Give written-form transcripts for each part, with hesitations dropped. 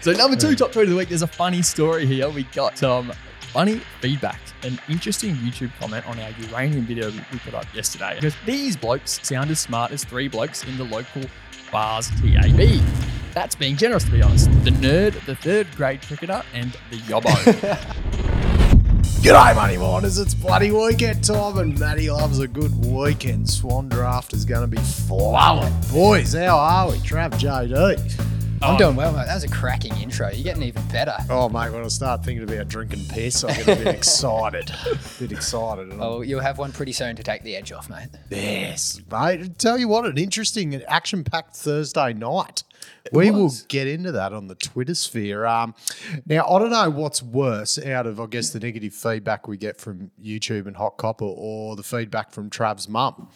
So number 2 top tweet of the week, there's a funny story here. We got some funny feedback, an interesting YouTube comment on our uranium video we put up yesterday. Because these blokes sound as smart as 3 blokes in the local bars TAB. That's being generous, to be honest. The nerd, the 3rd grade cricketer, and the yobbo. G'day, Money Minders. It's bloody weekend time, and Matty loves a good weekend. Swan Draft is going to be flowing. Boys, how are we? Trav, JD. I'm doing well, mate. That was a cracking intro. You're getting even better. Oh, mate, when I start thinking about drinking piss, I get a bit excited. Oh, you'll have one pretty soon to take the edge off, mate. Yes, mate. Tell you what, an interesting and action-packed Thursday night. We will get into that on the Twitter sphere. Now, I don't know what's worse out of, I guess, the negative feedback we get from YouTube and Hot Copper or the feedback from Trav's mum.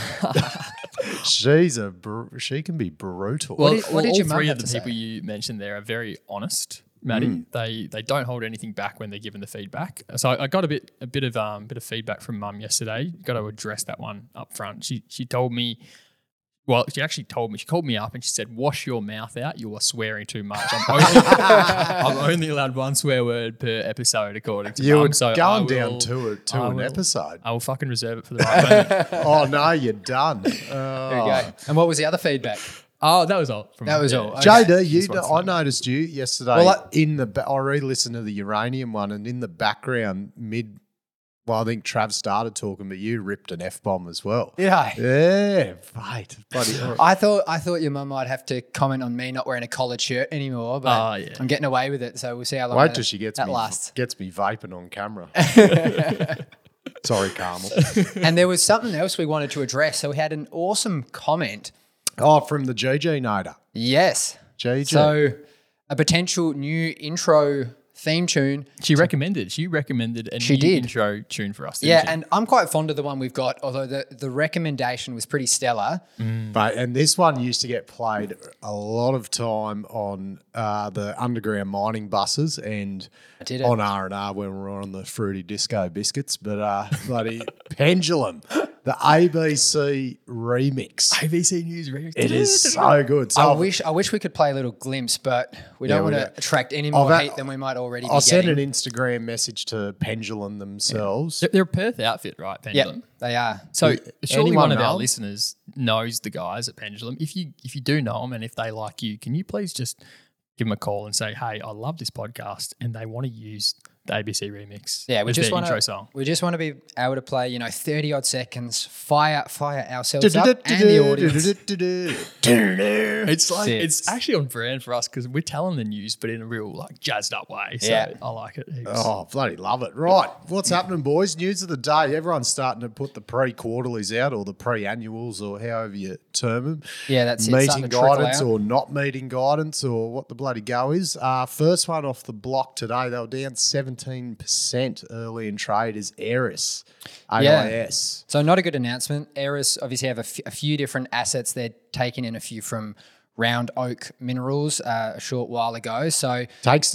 She can be brutal. Well, what did your all mum 3 have of the to people say? you mentioned there are very honest, Matty. They don't hold anything back when they're given the feedback. So I got a bit of feedback from mum yesterday. Got to address that one up front. She told me. Well, she actually told me, she called me up and she said, wash your mouth out. You are swearing too much. I'm only allowed 1 swear word per episode, according to You Mum. were So going down to an episode. I will fucking reserve it for the right moment. Oh, no, you're done. There you go. And what was the other feedback? Oh, that was all. That was all. Okay. JD, I noticed you yesterday Well, I re-listened to the uranium one, and in the background, I think Trav started talking, but you ripped an F-bomb as well. Did I? Yeah, mate. Bloody I thought your mum might have to comment on me not wearing a collared shirt anymore, but yeah. I'm getting away with it, so we'll see how long Wait till she gets that me lasts. vaping on camera. Sorry, Carmel. And there was something else we wanted to address. So we had an awesome comment. Oh, from the GG Nader. Yes. GG. So a potential new intro theme tune. She recommended a She new did. intro tune for us. Yeah, Didn't she? and I'm quite fond of the one we've got, although the recommendation was pretty stellar. And this one used to get played a lot of time on the underground mining buses and Did it? on R&R when we were on the Fruity Disco Biscuits. But bloody Pendulum, the ABC remix. ABC News remix. It is so good. So I wish we could play a little glimpse, but we don't we want to don't. attract any more I've hate than we might already I'll be send getting. an Instagram message to Pendulum themselves. They're a Perth outfit, right, Yeah, Pendulum? they are. So surely anyone one of know our 'em? listeners knows the guys at Pendulum. If you do know them and if they like you, can you please just give them a call and say, hey, I love this podcast and they want to use the ABC remix Yeah, we as just their want intro to. song. We just want to be able to play, 30 odd seconds, fire ourselves up and the audience. It's like Sits. it's actually on brand for us because we're telling the news, but in a real like jazzed up way. So Yeah. I like it. heaps. Oh, bloody love it. Right. What's happening, boys? News of the day. Everyone's starting to put the pre-quarterlies out or the pre-annuals or however you term them. Yeah, that's it. Meeting Starting to trickle guidance out. or not meeting guidance or what the bloody go is. First one off the block today, they were down 17% early in trade is Aeris. AIS. So not a good announcement. Aeris obviously have a few different assets. They're taking in a few from Round Oak Minerals a short while ago. So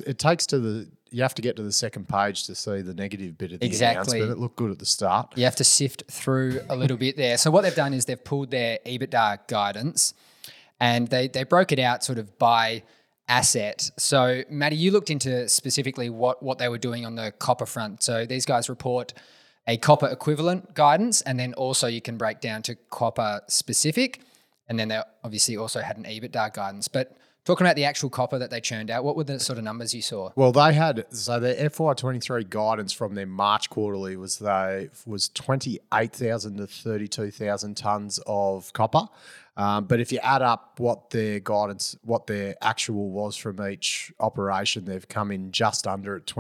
You have to get to the second page to see the negative bit of the Exactly. announcement. It looked good at the start. you have to sift through a little bit there. So what they've done is they've pulled their EBITDA guidance and they broke it out sort of by asset. So Matty, you looked into specifically what they were doing on the copper front. So these guys report a copper equivalent guidance, and then also you can break down to copper specific. And then they obviously also had an EBITDA guidance. But talking about the actual copper that they churned out, what were the sort of numbers you saw? Well, their FY23 guidance from their March quarterly was 28,000 to 32,000 tonnes of copper. But if you add up what their actual was from each operation, they've come in just under at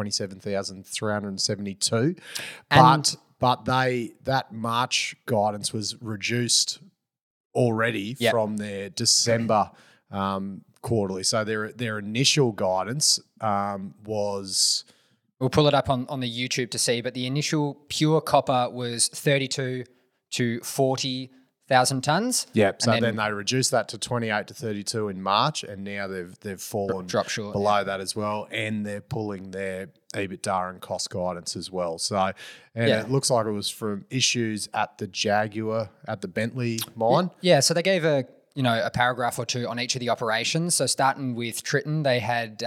27,372. But that March guidance was reduced already from their December quarterly. So their initial guidance was. We'll pull it up on the YouTube to see, but the initial pure copper was 32 to 40,000 tonnes. Yep. So then they reduced that to 28 to 32 in March, and now they've fallen Drop short, below that as well, and they're pulling their EBITDA and cost guidance as well. So, it looks like it was from issues at the Jaguar, at the Bentley mine. Yeah, so they gave a a paragraph or two on each of the operations. So starting with Tritton, they had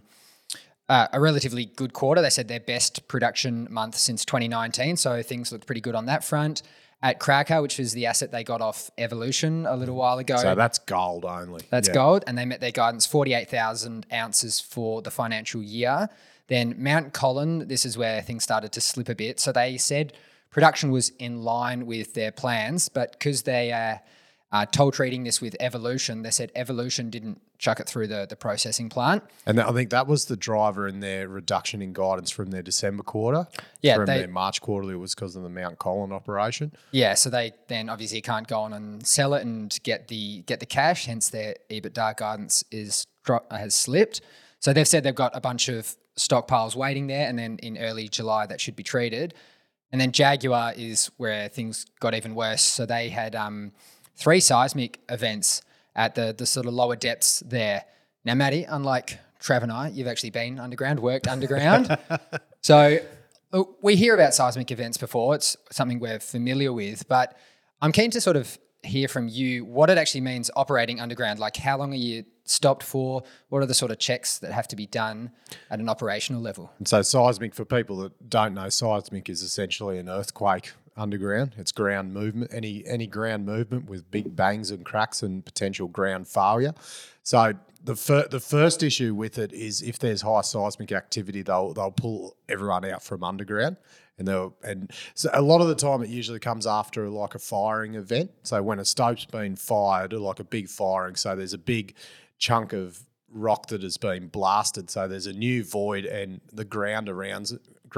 a relatively good quarter. They said their best production month since 2019. So things looked pretty good on that front. At Cracker, which was the asset they got off Evolution a little while ago. So that's gold only. That's gold. And they met their guidance, 48,000 ounces for the financial year. Then Mount Colin, this is where things started to slip a bit. So they said production was in line with their plans, but because they are toll treating this with Evolution, they said Evolution didn't chuck it through the processing plant. And I think that was the driver in their reduction in guidance from their December quarter. Yeah, from their March quarterly was because of the Mount Colin operation. Yeah, so they then obviously can't go on and sell it and get the cash. Hence, their EBITDA guidance has slipped. So they've said they've got a bunch of stockpiles waiting there, and then in early July that should be treated. And then Jaguar is where things got even worse. So they had 3 seismic events at the sort of lower depths there. Now, Matty, unlike Trav and I, you've actually been underground, worked underground. So we hear about seismic events before. It's something we're familiar with, but I'm keen to sort of hear from you what it actually means operating underground. Like, how long are you stopped for? What are the sort of checks that have to be done at an operational level? And so seismic, for people that don't know, seismic is essentially an earthquake underground. It's ground movement, any ground movement with big bangs and cracks and potential ground failure. So the first issue with it is if there's high seismic activity, they'll pull everyone out from underground. And so a lot of the time it usually comes after like a firing event. So when a stope's been fired, or like a big firing, so there's a big chunk of rock that has been blasted. So there's a new void and the ground around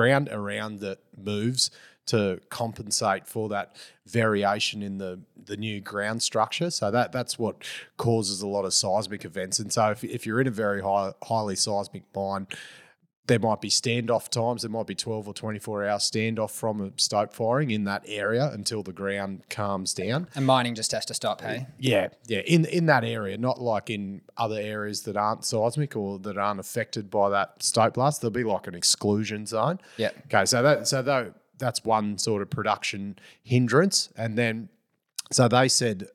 it moves to compensate for that variation in the new ground structure. So that's what causes a lot of seismic events. And so if you're in a very highly seismic mine, there might be standoff times. There might be 12 or 24-hour standoff from a stope firing in that area until the ground calms down. And mining just has to stop, hey? Yeah. In that area, not like in other areas that aren't seismic or that aren't affected by that stope blast. There'll be like an exclusion zone. Yeah. Okay, so that's one sort of production hindrance. And then, so they said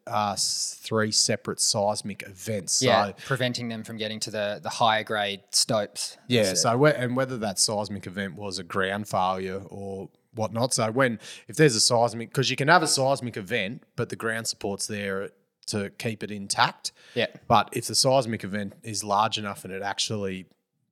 3 separate seismic events. Yeah, so, preventing them from getting to the higher grade stopes. yeah, and whether that seismic event was a ground failure or whatnot. So if there's a seismic, because you can have a seismic event, but the ground support's there to keep it intact. Yeah. But if the seismic event is large enough and it actually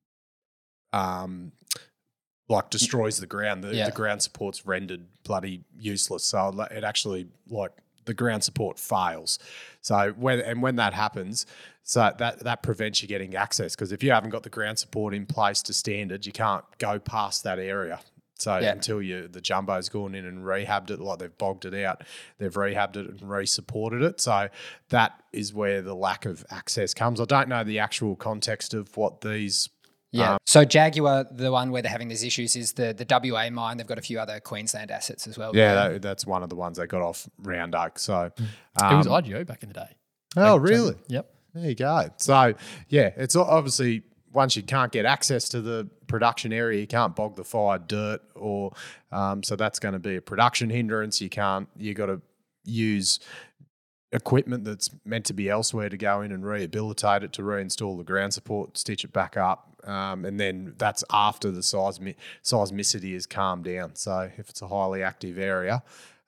destroys the ground, the ground support's rendered bloody useless. So it actually the ground support fails. So when that happens, so that prevents you getting access, because if you haven't got the ground support in place to standard, you can't go past that area. So until the jumbo's gone in and rehabbed it, like they've bogged it out, they've rehabbed it and re-supported it. So that is where the lack of access comes. I don't know the actual context of what these. Yeah. So Jaguar, the one where they're having these issues, is the WA mine. They've got a few other Queensland assets as well. Yeah, that's one of the ones they got off Round Oak. So it was IGO back in the day. Oh, really? Yep. There you go. So yeah, it's obviously once you can't get access to the production area, you can't bog the fired dirt, or so that's going to be a production hindrance. You got to use equipment that's meant to be elsewhere to go in and rehabilitate it, to reinstall the ground support, stitch it back up. And then that's after the seismicity has calmed down. So if it's a highly active area,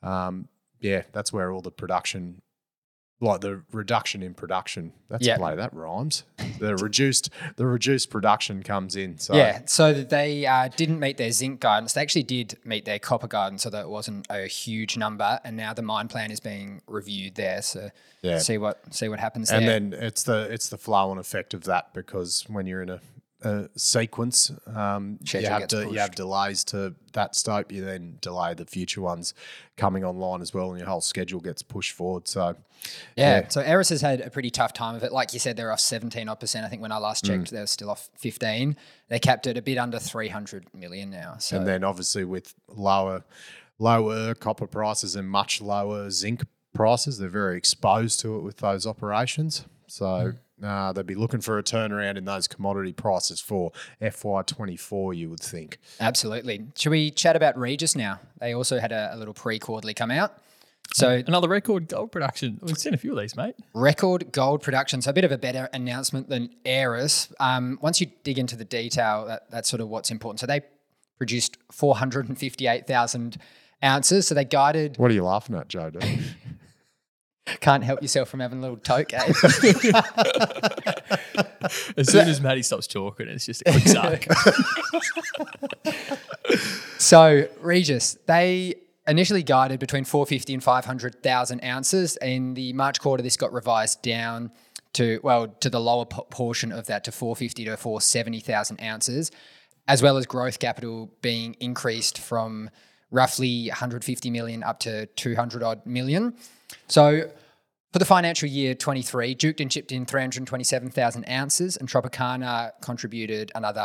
that's where all the production, like the reduction in production, that rhymes. The reduced production comes in. So they didn't meet their zinc guidance. They actually did meet their copper guidance, so that it wasn't a huge number. And now the mine plan is being reviewed there. So see what happens and there. And then it's the flow and effect of that, because when you're in a sequence, you have delays to that stope. You then delay the future ones coming online as well, and your whole schedule gets pushed forward. So so Eris has had a pretty tough time of it. Like you said, they're off 17%. I think when I last checked, they were still off 15. They capped it a bit under 300 million now. So, and then obviously with lower copper prices and much lower zinc prices, they're very exposed to it with those operations. So they'd be looking for a turnaround in those commodity prices for FY24, you would think. Absolutely. Should we chat about Regis now? They also had a little pre-quarterly come out. So Another record gold production. We've seen a few of these, mate. record gold production. So a bit of a better announcement than Aeris. Once you dig into the detail, that's sort of what's important. So they produced 458,000 ounces. So they guided. What are you laughing at, Joe? Can't help yourself from having a little toke, eh? As soon as Maddie stops talking, it's just a quick suck. So Regis, they initially guided between 450 and 500,000 ounces. In the March quarter, this got revised down to the lower portion of that, to 450 to 470,000 ounces, as well as growth capital being increased from roughly 150 million up to 200 odd million. So for the financial year 23, Duketon chipped in 327,000 ounces and Tropicana contributed another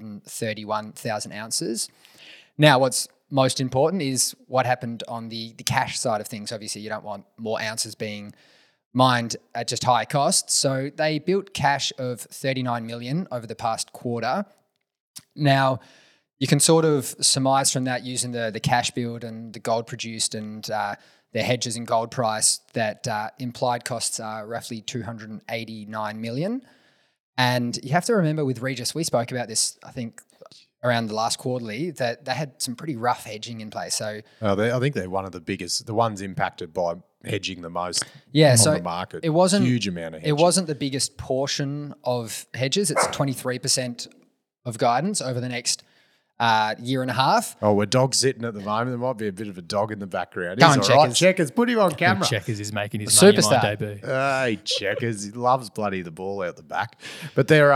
131,000 ounces. Now, what's most important is what happened on the cash side of things. Obviously, you don't want more ounces being mined at just high costs. So they built cash of 39 million over the past quarter. Now, you can sort of surmise from that, using the cash build and the gold produced and their hedges and gold price, that implied costs are roughly 289 million. And you have to remember with Regis, we spoke about this, I think, around the last quarterly, that they had some pretty rough hedging in place. So I think they're one of the biggest, the ones impacted by hedging the most on the market. It wasn't huge amount of hedging. It wasn't the biggest portion of hedges. It's 23% of guidance over the next year and a half. Oh, we're dog sitting at the moment. There might be a bit of a dog in the background. Go on, He's all right. Checkers. Checkers, put him on camera. Checkers is making his Superstar. money on debut. Hey, Checkers, he loves bloody the ball out the back. But they're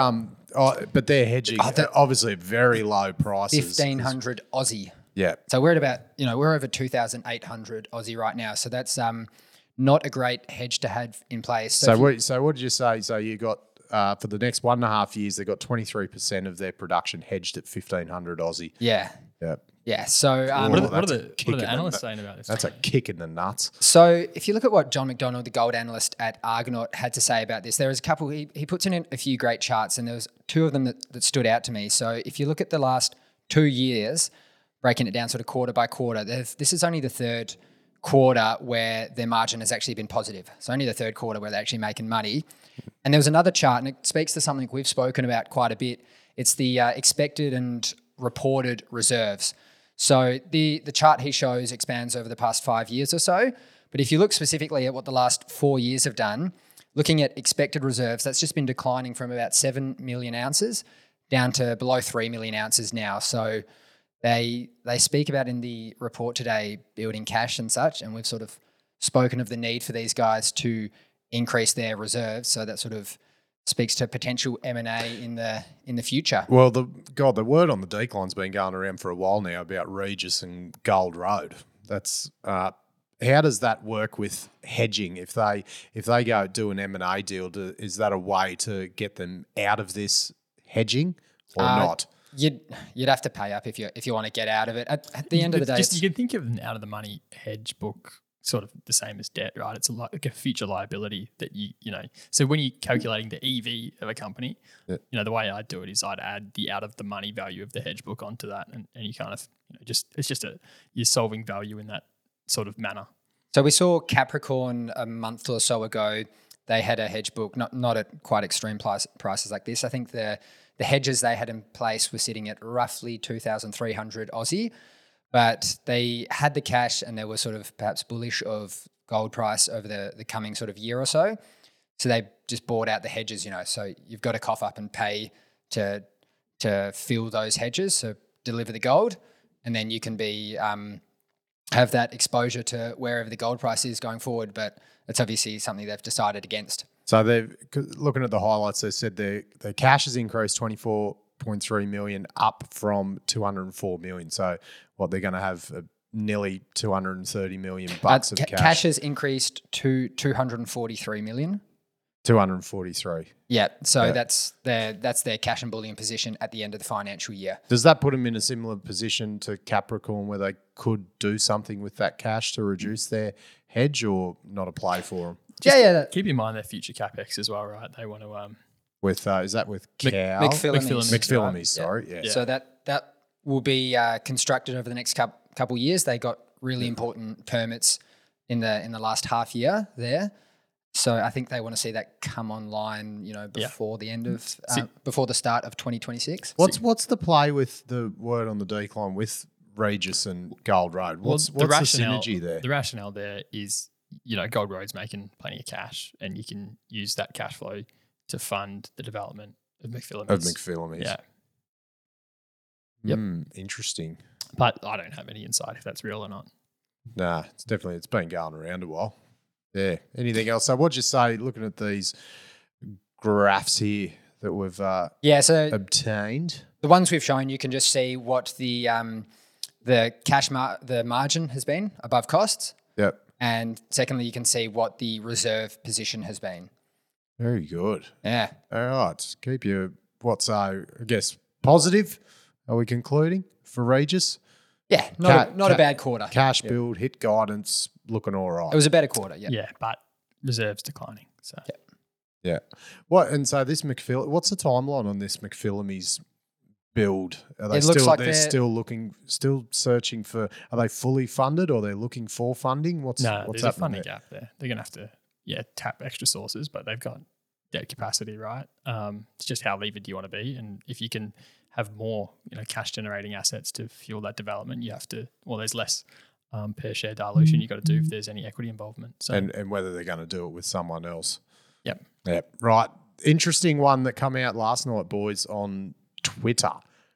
hedging obviously at very low prices. 1,500 Aussie. Yeah. So we're at about, we're over 2,800 Aussie right now. So that's not a great hedge to have in place. So what did you say? So you got for the next 1.5 years, they got 23% of their production hedged at 1,500 Aussie. Yeah. Yeah. Yeah. So What are the analysts saying about this? That's a kick in the nuts. So if you look at what John McDonald, the gold analyst at Argonaut, had to say about this, there was a couple, he puts in a few great charts, and there was two of them that stood out to me. So if you look at the last 2 years, breaking it down sort of quarter by quarter, this is only the third quarter where their margin has actually been positive. So only the third quarter where they're actually making money. And there was another chart, and it speaks to something we've spoken about quite a bit. It's the expected and reported reserves. So the chart he shows expands over the past 5 years or so. But if you look specifically at what the last 4 years have done, looking at expected reserves, that's just been declining from about 7 million ounces down to below 3 million ounces now. So they speak about in the report today building cash and such, and we've sort of spoken of the need for these guys to increase their reserves. So that sort of speaks to potential M&A in the future. Well, the word on the decline's been going around for a while now about Regis and Gold Road. That's how does that work with hedging? If they go do an M&A deal, is that a way to get them out of this hedging or not? You'd have to pay up if you want to get out of it. At the end of the day, you can think of an out of the money hedge book sort of the same as debt, right? It's like a future liability that you know. So when you're calculating the EV of a company, the way I do it is I'd add the out of the money value of the hedge book onto that, and you kind of you're solving value in that sort of manner. So we saw Capricorn a month or so ago. They had a hedge book, not at quite extreme prices like this. I think the hedges they had in place were sitting at roughly 2,300 Aussie. But they had the cash and they were sort of perhaps bullish of gold price over the coming sort of year or so. So they just bought out the hedges, So you've got to cough up and pay to fill those hedges, so deliver the gold, and then you can be have that exposure to wherever the gold price is going forward. But it's obviously something they've decided against. So they've looking at the highlights, they said their cash has increased 24.3 million up from 204 million. So what they're going to have nearly 230 million bucks of cash. Cash has increased to 243 million. 243. Yeah. So that's their cash and bullion position at the end of the financial year. Does that put them in a similar position to Capricorn where they could do something with that cash to reduce their hedge, or not a play for them? Keep in mind their future capex as well, right? They want to with is that with Cow? McPhillamys, sorry. Yeah. So that will be constructed over the next couple years. They got really important permits in the last half year there. So I think they want to see that come online, before the end of before the start of 2026. What's the play with the word on the decline with Regis and Gold Road? What's the synergy there? The rationale there is, Gold Road's making plenty of cash, and you can use that cash flow to fund the development of McPhillamys. Yeah. Yep. Interesting. But I don't have any insight if that's real or not. Nah, it's been going around a while. Yeah. Anything else? So what'd you say, looking at these graphs here that we've obtained? The ones we've shown, you can just see what the the margin has been above costs. Yep. And secondly, you can see what the reserve position has been. Very good. Yeah. All right. Keep your, I guess, positive, are we concluding, for Regis? Yeah, not a bad quarter. Cash build, hit guidance, looking all right. It was a better quarter, yeah. Yeah, but reserves declining. So yeah. And so this what's the timeline on this McPhillamys build? Are they still searching for, are they fully funded, or they're looking for funding? What's there's a funding gap there. They're gonna have to tap extra sources, but they've got debt capacity, right? It's just how levered do you want to be, and if you can have more, cash generating assets to fuel that development, you have to. Well, there's less per share dilution you got to do if there's any equity involvement. So and whether they're going to do it with someone else. Yep. Right. Interesting one that come out last night, boys, on Twitter.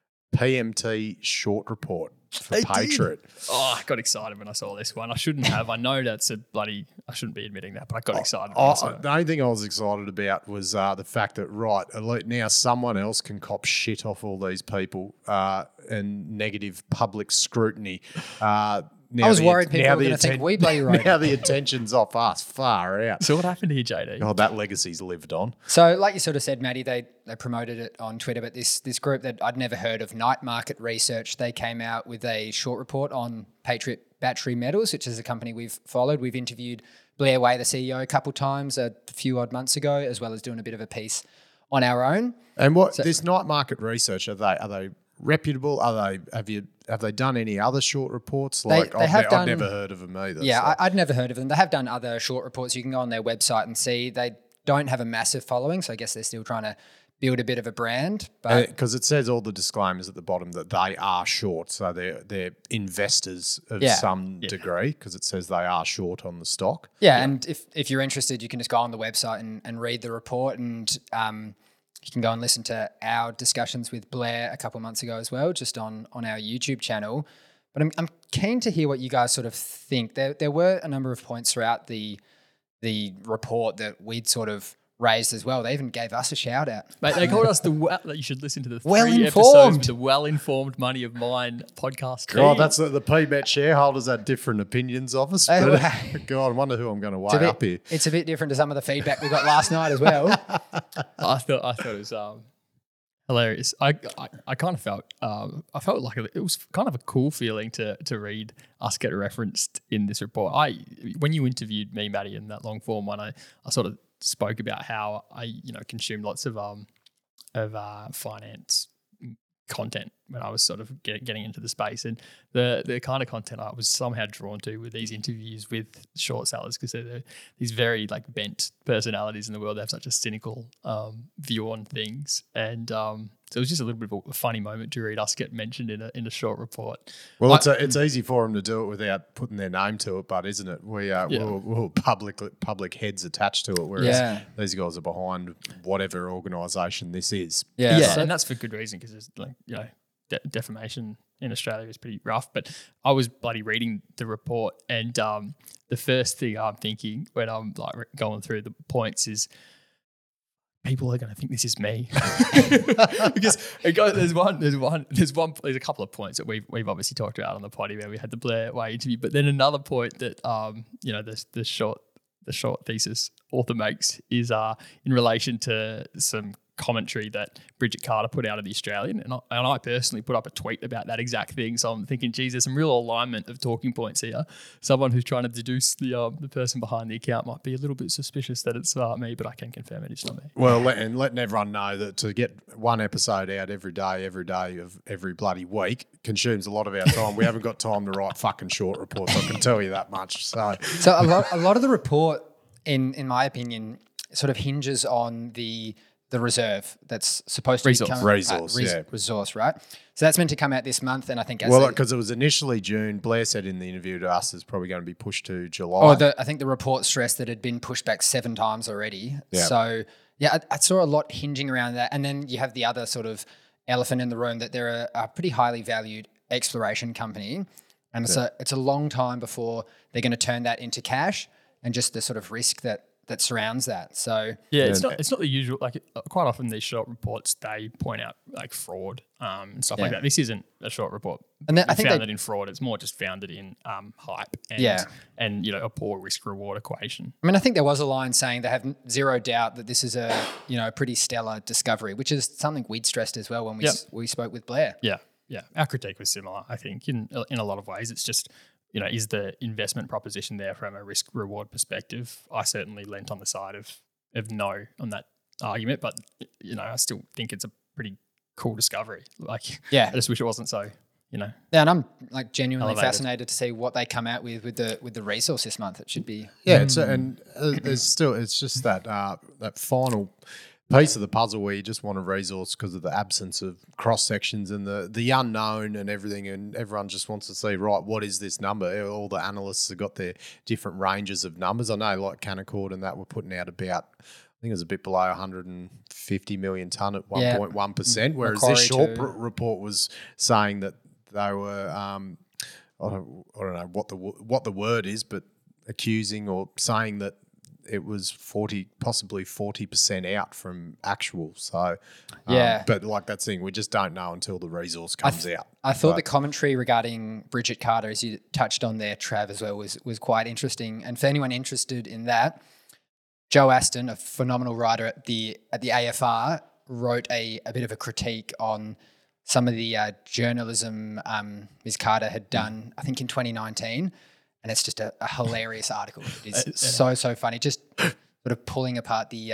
PMT short report for Patriot. Oh, I got excited when I saw this one. I shouldn't have. I know that's I shouldn't be admitting that, but I got excited. The only thing I was excited about was the fact that, now someone else can cop shit off all these people and negative public scrutiny. I was worried people were going to think we bloody right. Now the attention's off us. Far out. So what happened here, JD? Oh, that legacy's lived on. So like you sort of said, Matty, they promoted it on Twitter, but this group that I'd never heard of, Night Market Research, they came out with a short report on Patriot Battery Metals, which is a company we've followed. We've interviewed Blair Way, the CEO, a couple times a few odd months ago, as well as doing a bit of a piece on our own. And this Night Market Research, are they reputable? Have they done any other short reports? I've never heard of them either. Yeah, so. I'd never heard of them. They have done other short reports. You can go on their website and see. They don't have a massive following, so I guess they're still trying to build a bit of a brand. Because it says all the disclaimers at the bottom that they are short, so they're investors of some degree, because it says they are short on the stock. Yeah, and if you're interested, you can just go on the website and read the report, and you can go and listen to our discussions with Blair a couple of months ago as well, just on our YouTube channel. But I'm keen to hear what you guys sort of think. There were a number of points throughout the report that we'd sort of raised as well. They even gave us a shout out. Mate, they called us you should listen to the 3 episodes with the Well-Informed Money of Mine podcast team. God, that's the PBET shareholders had different opinions of us. But God, I wonder who I'm going to weigh up here. It's a bit different to some of the feedback we got last night as well. I thought it was hilarious. I kind of felt I felt like it was kind of a cool feeling to read us get referenced in this report. When you interviewed me, Matty, in that long form one, I sort of spoke about how I consumed lots of finance content when I was sort of getting into the space, and the kind of content I was somehow drawn to with these interviews with short sellers, because they're these very bent personalities in the world. They have such a cynical view on things, and so it was just a little bit of a funny moment to read us get mentioned in a short report. Well, it's easy for them to do it without putting their name to it, but isn't it? We're public heads attached to it, whereas these guys are behind whatever organisation this is. Yeah, and that's for good reason, because there's defamation in Australia is pretty rough. But I was bloody reading the report, and the first thing I'm thinking when I'm going through the points is, people are going to think this is me, because there's a couple of points that we've obviously talked about on the potty where we had the Blair Way interview, but then another point that the short thesis author makes is in relation to some commentary that Bridget Carter put out of the Australian, and I personally put up a tweet about that exact thing. So I'm thinking, geez, there's some real alignment of talking points here. Someone who's trying to deduce the person behind the account might be a little bit suspicious that it's me, but I can confirm it is not me. Well, letting everyone know that to get one episode out every day of every bloody week consumes a lot of our time. We haven't got time to write fucking short reports. I can tell you that much. So a lot of the report, in my opinion, sort of hinges on the reserve that's supposed to resource, right? So that's meant to come out this month, and I think because it was initially June. Blair said in the interview to us, it's probably going to be pushed to July. I think the report stressed that it had been pushed back 7 times already. Yeah. So yeah, I saw a lot hinging around that, and then you have the other sort of elephant in the room that they're a pretty highly valued exploration company, and it's a long time before they're going to turn that into cash, and just the sort of risk that surrounds that. So it's not the usual. Like quite often these short reports, they point out like fraud and stuff like that. This isn't a short report. And I think founded in fraud. It's more just founded in hype and a poor risk reward equation. I mean, I think there was a line saying they have zero doubt that this is a pretty stellar discovery, which is something we'd stressed as well when we spoke with Blair. Yeah. Our critique was similar. I think in a lot of ways, it's just. Is the investment proposition there from a risk reward perspective? I certainly leant on the side of no on that argument, but I still think it's a pretty cool discovery. Like, I just wish it wasn't so. Yeah, and I'm like genuinely elevated. Fascinated to see what they come out with the resource this month. It should be there's it's just that final piece of the puzzle where you just want a resource because of the absence of cross sections and the unknown and everything, and everyone just wants to see, right, what is this number? All the analysts have got their different ranges of numbers. I know like Canaccord and that were putting out about, I think it was a bit below 150 million tonne at 1.1%, whereas Macquarie this short report was saying that they were I don't know what the word is, but accusing or saying that it was possibly 40% out from actual. So, but like that thing, we just don't know until the resource comes out. I thought the commentary regarding Bridget Carter, as you touched on there, Trav, as well, was quite interesting. And for anyone interested in that, Joe Aston, a phenomenal writer at the AFR, wrote a bit of a critique on some of the journalism Ms. Carter had done, I think in 2019. And it's just a hilarious article. It's so funny. Just sort of pulling apart the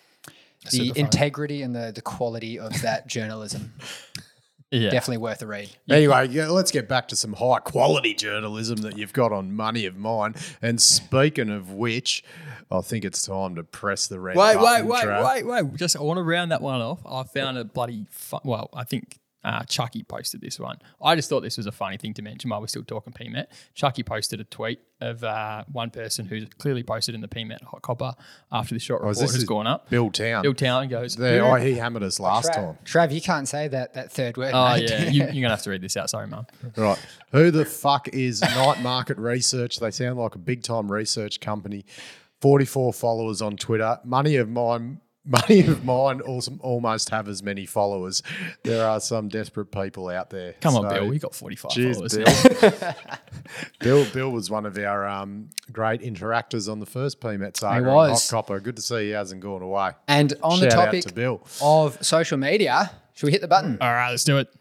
integrity and the quality of that journalism. Yeah. Definitely worth a read. Anyway, let's get back to some high quality journalism that you've got on Money of Mine. And speaking of which, I think it's time to press the red button. Wait. Just I want to round that one off. I found a bloody I think Chucky posted this one. I just thought this was a funny thing to mention while we're still talking PMET. Chucky posted a tweet of one person who's clearly posted in the PMET hot copper after the short report has gone up. Bill Town. Bill Town goes, he hammered us last time. Trav, you can't say that third word. Oh, mate. yeah. You're going to have to read this out. Sorry, Mum. Right. Who the fuck is Night Market Research? They sound like a big-time research company. 44 followers on Twitter. Money of Mine also almost have as many followers. There are some desperate people out there. Come on, Bill. We got 45 followers. Bill was one of our great interactors on the first PMET saga. He was. Hot Copper. Good to see he hasn't gone away. And on the topic of social media, should we hit the button? All right, let's do it.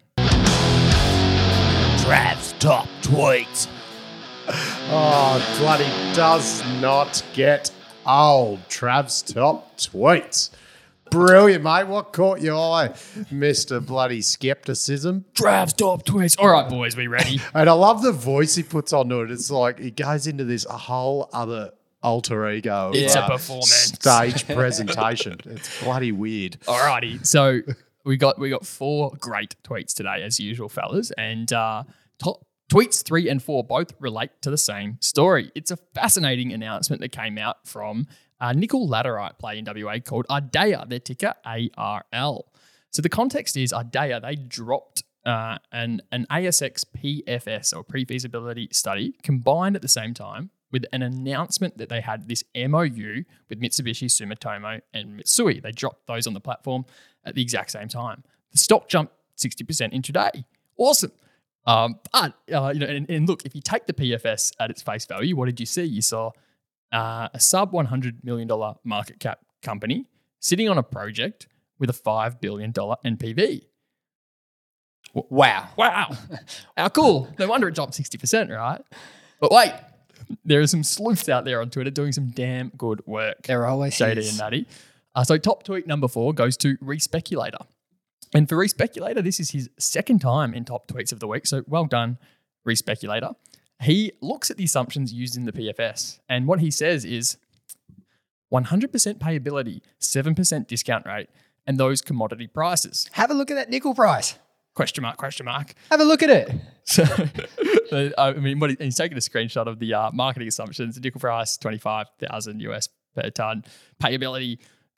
Trav's top tweets. Oh, bloody does not get old. Trav's top tweets. Brilliant, mate. What caught your eye, Mr. Bloody Skepticism? Trav's top tweets. All right, boys, we ready? And I love the voice he puts onto it. It's like he goes into this a whole other alter ego. It's a performance. Stage presentation. It's bloody weird. All righty. So we got 4 great tweets today, as usual, fellas. And top tweets 3 and 4 both relate to the same story. It's a fascinating announcement that came out from a nickel laterite play in WA called Ardea, their ticker ARL. So the context is Ardea, they dropped an ASX PFS or pre-feasibility study combined at the same time with an announcement that they had this MOU with Mitsubishi, Sumitomo and Mitsui. They dropped those on the platform at the exact same time. The stock jumped 60% intraday. Awesome. But look, if you take the PFS at its face value, what did you see? You saw a sub $100 million market cap company sitting on a project with a $5 billion NPV. Wow. Wow. How cool. No wonder it jumped 60%, right? But wait, there are some sleuths out there on Twitter doing some damn good work. There always JD is. and Natty. So top tweet number 4 goes to Respeculator. And for Respeculator, this is his second time in top tweets of the week. So well done, Respeculator. He looks at the assumptions used in the PFS. And what he says is 100% payability, 7% discount rate, and those commodity prices. Have a look at that nickel price. Question mark, question mark. Have a look at it. So, I mean, he's taking a screenshot of the marketing assumptions. Nickel price, 25,000 US per ton. Payability,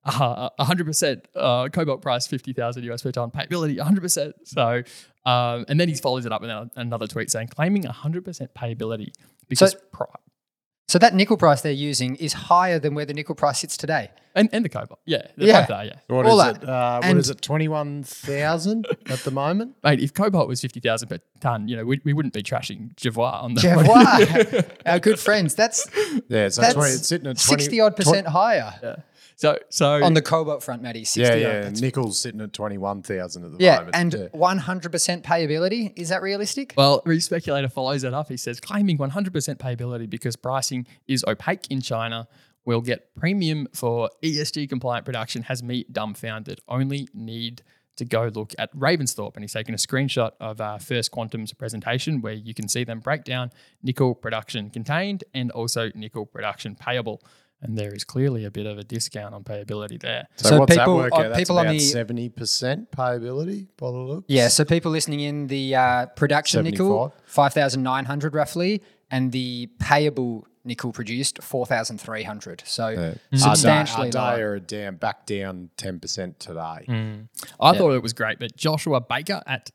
100%. Cobalt price, 50,000 US per ton. Payability, 100%. So, and then he follows it up with another tweet saying, claiming 100% payability because So that nickel price they're using is higher than where the nickel price sits today. And the cobalt. Yeah. They're both there, yeah. What All is that. it? What is it? 21,000 at the moment. Mate, if cobalt was 50,000 per ton, we wouldn't be trashing Jervois on the Jervois, our good friends. That's Yeah, so that's 20, it's sitting at 20, 60% higher. Yeah. So On the cobalt front, Matty, 60 Yeah, odd. nickel's sitting at 21,000 at the Yeah, moment. and 100% payability. Is that realistic? Well, Respeculator follows that up. He says, claiming 100% payability because pricing is opaque in China, will get premium for ESG compliant production, has me dumbfounded. Only need to go look at Ravensthorpe. And he's taken a screenshot of First Quantum's presentation where you can see them break down nickel production contained and also nickel production payable. And there is clearly a bit of a discount on payability there. So what's people- that work out? That's people on about the- 70% payability by the looks? Yeah, so people listening in, the production nickel, 75. 5,900 roughly, and the payable nickel produced, 4,300. So substantially lower. Ardea are back down 10% today. I thought it was great, but Joshua Baker at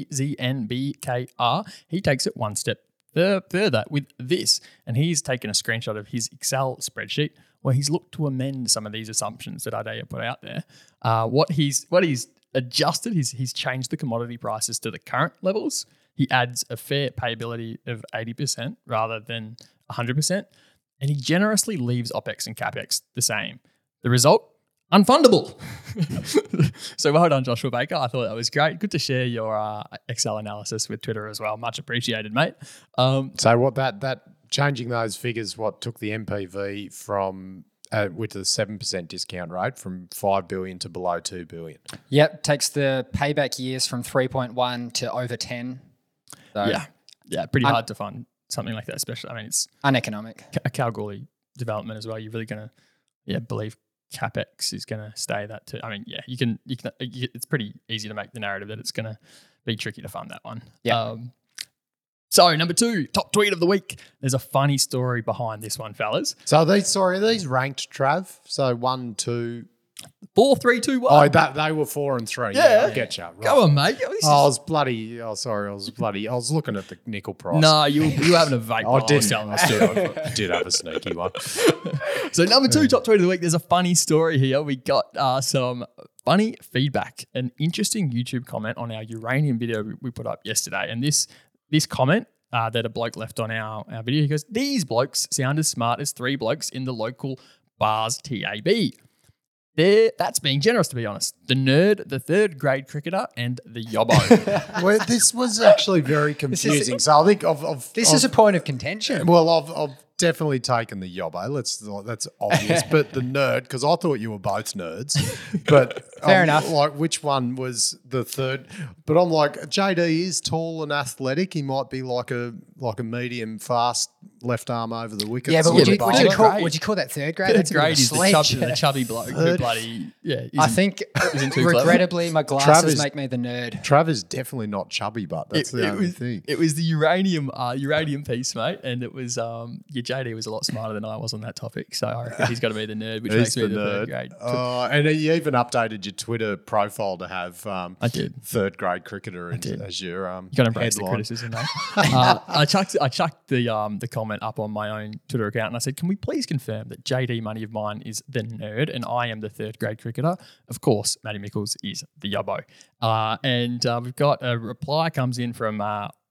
DZNBKR, he takes it one step further with this, and he's taken a screenshot of his Excel spreadsheet where he's looked to amend some of these assumptions that Ardea put out there. What he's adjusted is he's changed the commodity prices to the current levels. He adds a fair payability of 80% rather than 100%, and he generously leaves OPEX and CAPEX the same. The result? Unfundable. So well done, Joshua Baker. I thought that was great. Good to share your Excel analysis with Twitter as well. Much appreciated, mate. So what that changing those figures, what took the MPV from with the 7% discount rate from 5 billion to below 2 billion. Yep, takes the payback years from 3.1 to over 10. So Yeah, pretty hard to find something like that, especially. I mean, it's uneconomic. a Kalgoorlie development as well. You're really going to, believe CapEx is going to stay that too. I mean, you can. It's pretty easy to make the narrative that it's going to be tricky to fund that one. Yeah. So number 2, top tweet of the week. There's a funny story behind this one, fellas. So are these ranked, Trav? So 1, 2. 4, 3, 2, 1. Oh, they were 4 and 3. Yeah. I get you. Right. Go on, mate. I was looking at the nickel price. No, you were having a vape. I did. Telling I did have a sneaky one. So number 2, top tweet of the week. There's a funny story here. We got some funny feedback, an interesting YouTube comment on our uranium video we put up yesterday. And this comment that a bloke left on our video, he goes, "These blokes sound as smart as 3 blokes in the local bars TAB." That's being generous, to be honest. The nerd, the 3rd grade cricketer, and the yobbo. Well, this was actually very confusing. So I think This is a point of contention. Well, I've definitely taken the yobbo. That's obvious. But the nerd, because I thought you were both nerds. But Fair enough. Like, which one was the 3rd? But I'm like, JD is tall and athletic. He might be like a medium fast left arm over the wicket. Yeah, but sort would of you bowler. call that 3rd grade? 3rd grade is sledge. the chubby bloke who bloody I think, isn't too clever. regrettably, my glasses Travis- make me the nerd. Trav is definitely not chubby, but that's the only thing. It was the uranium piece, mate, and it was your JD was a lot smarter than I was on that topic, so I reckon he's got to be the nerd, which makes me the 3rd grade. And you even updated your Twitter profile to have I did. 3rd grade cricketer as your You got to embrace the headline. criticism, mate. I chucked the comment up on my own Twitter account, and I said, "Can we please confirm that JD Money of mine is the nerd and I am the 3rd grade cricketer? Of course, Matty Mickles is the yobbo." And we've got a reply comes in from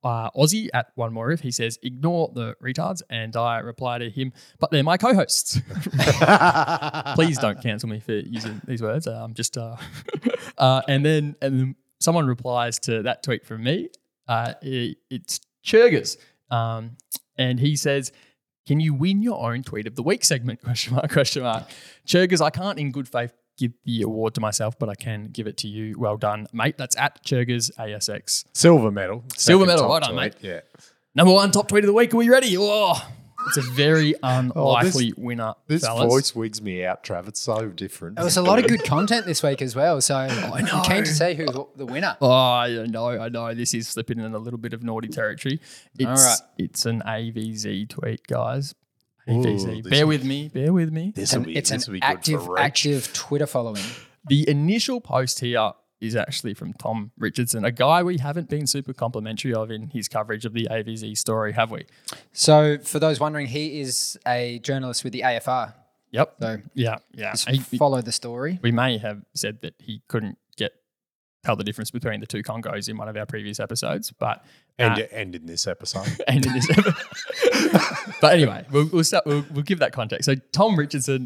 Aussie at One More If, he says, ignore the retards. And I reply to him, but they're my co-hosts. Please don't cancel me for using these words. And then someone replies to that tweet from me. It's Churgers. And he says, can you win your own tweet of the week segment? ? Churgers, I can't in good faith give the award to myself, but I can give it to you. Well done, mate. That's at Churgers ASX. Silver medal. Silver medal. Second Well top done, mate. tweet, Yeah. Number 1 top tweet of the week. Are we ready? Oh, it's a very unlikely winner, This fellas. voice wigs me out, Trav. It's so different. There was a lot of good content this week as well. So I'm keen to see who's the winner. Oh, I know. This is slipping in a little bit of naughty territory. It's, All right. It's an AVZ tweet, guys. Ooh, AVZ. this Bear will- with me. Bear with me. This will be It's an good active, for Reach. active Twitter following. The initial post here is actually from Tom Richardson, a guy we haven't been super complimentary of in his coverage of the AVZ story, have we? So for those wondering, he is a journalist with the AFR. Yep. So Yeah. just He- follow the story. we may have said that he couldn't tell the difference between the two Congos in one of our previous episodes, but And in this episode. and in this but anyway, we'll start. We'll give that context. So Tom Richardson,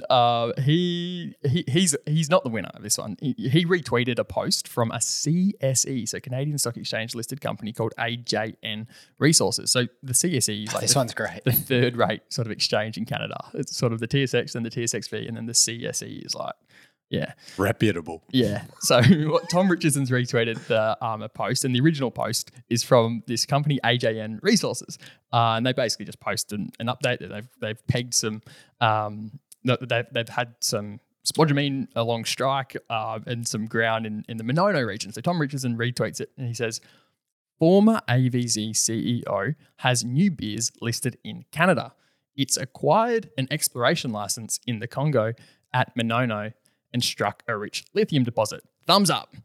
he's not the winner of this one. He retweeted a post from a CSE, so Canadian Stock Exchange listed company called AJN Resources. So the CSE is like This one's great. the third rate sort of exchange in Canada. It's sort of the TSX and the TSXV, and then the CSE is like, yeah. Reputable. Yeah. So what Tom Richardson's retweeted a post, and the original post is from this company AJN Resources, and they basically just post an update that they've pegged some, they've had some spodumene along strike and some ground in the Monono region. So Tom Richardson retweets it, and he says, former AVZ CEO has new beers listed in Canada. It's acquired an exploration license in the Congo at Monono and struck a rich lithium deposit. Thumbs up.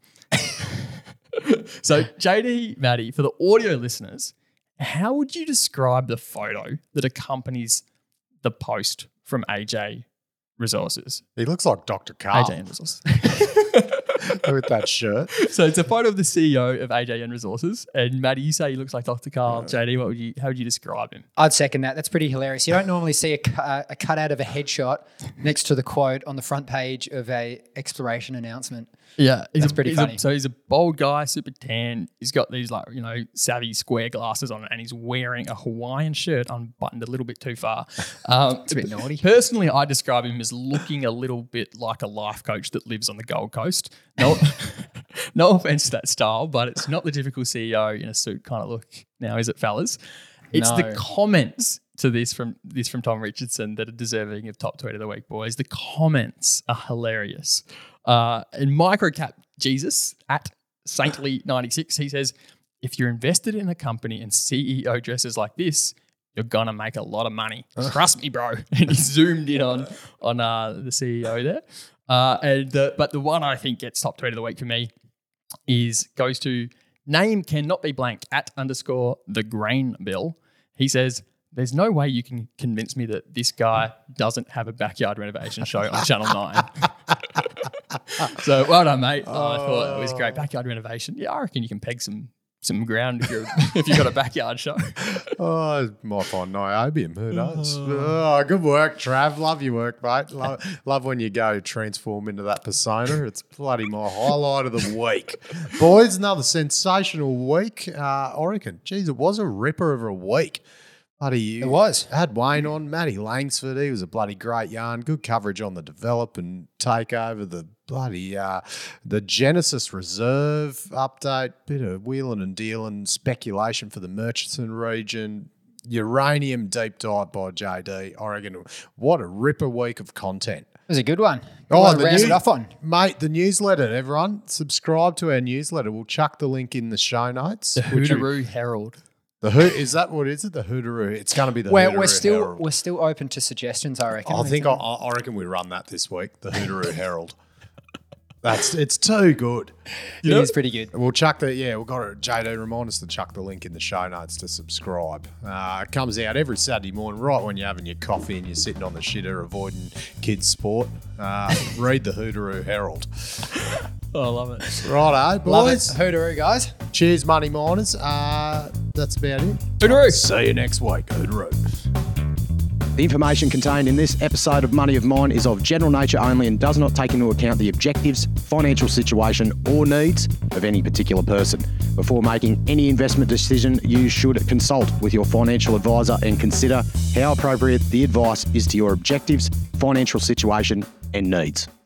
So JD, Maddie, for the audio listeners, how would you describe the photo that accompanies the post from AJ Resources? He looks like Dr. Carl AJN Resources. with that shirt. So it's a photo of the CEO of AJN Resources. And Maddie, you say he looks like Dr. Carl. JD, how would you describe him? I'd second that. That's pretty hilarious. You don't normally see a cutout of a headshot next to the quote on the front page of a exploration announcement. Yeah, That's pretty funny. So he's a bold guy, super tan. He's got these savvy square glasses on, and he's wearing a Hawaiian shirt unbuttoned a little bit too far. It's a bit naughty. Personally, I describe him as looking a little bit like a life coach that lives on the Gold Coast. No, no offense to that style, but it's not the typical CEO in a suit kind of look. Now, is it, fellas? It's No. the comments to this from Tom Richardson that are deserving of top tweet of the week, boys. The comments are hilarious. In Microcap Jesus at Saintly96, he says, if you're invested in a company and CEO dresses like this, you're gonna make a lot of money. Trust me, bro. And he zoomed in on the CEO there. But the one I think gets top tweet of the week for me goes to name cannot be blank at _ the grain bill. He says, there's no way you can convince me that this guy doesn't have a backyard renovation show on Channel 9. So well done, mate. I thought it was great. Backyard renovation. Yeah, I reckon you can peg some ground if you've got a backyard show. Oh, might find niobium. Who knows? Oh, good work, Trav. Love your work, mate. Love when you go transform into that persona. It's bloody my highlight of the week. Boys, another sensational week. I reckon, geez, it was a ripper of a week. Bloody, It was. Had Wayne on, Matty Langsford. He was a bloody great yarn. Good coverage on the develop and takeover. The bloody the Genesis Reserve update. Bit of wheeling and dealing, speculation for the Murchison region. Uranium deep dive by JD. I reckon what a ripper week of content. It was a good one. Good one to round it off on. Mate, the newsletter, everyone. Subscribe to our newsletter. We'll chuck the link in the show notes. The Hootaroo Herald. Is that what is it? The Hootaroo. It's going to be the Hootaroo Herald. We're still open to suggestions, I reckon. I reckon we run that this week. The Hootaroo Herald. It's too good. It is pretty good. We'll chuck we've got it. JD, remind us to chuck the link in the show notes to subscribe. It comes out every Saturday morning, right when you're having your coffee and you're sitting on the shitter avoiding kids' sport. Read the Hootaroo Herald. Oh, I love it. Righto, boys. Love it. Hootaroo, guys. Cheers, money miners. That's about it. Hooroo. See you next week. Hooroo. The information contained in this episode of Money of Mine is of general nature only and does not take into account the objectives, financial situation, or needs of any particular person. Before making any investment decision, you should consult with your financial advisor and consider how appropriate the advice is to your objectives, financial situation, and needs.